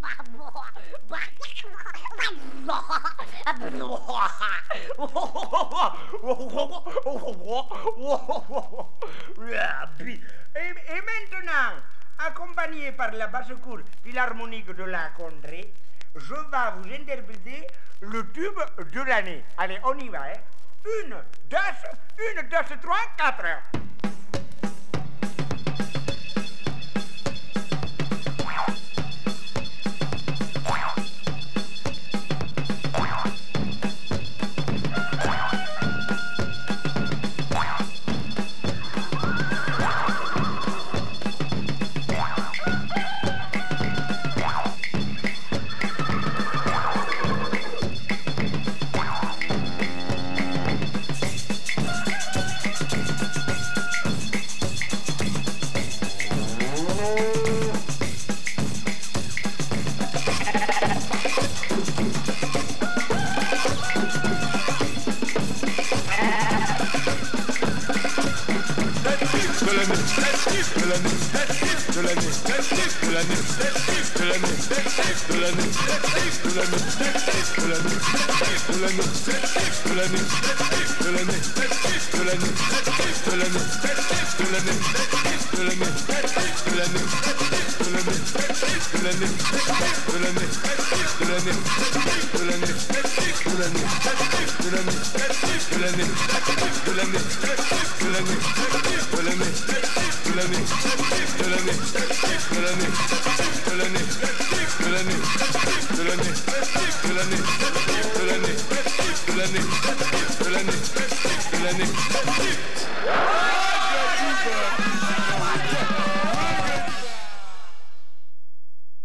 Et maintenant, accompagné par la basse-cour philharmonique de la contrée, je vais vous interpréter le tube de l'année. Allez, on y va, hein. 1, 2, 3, 4. De l'année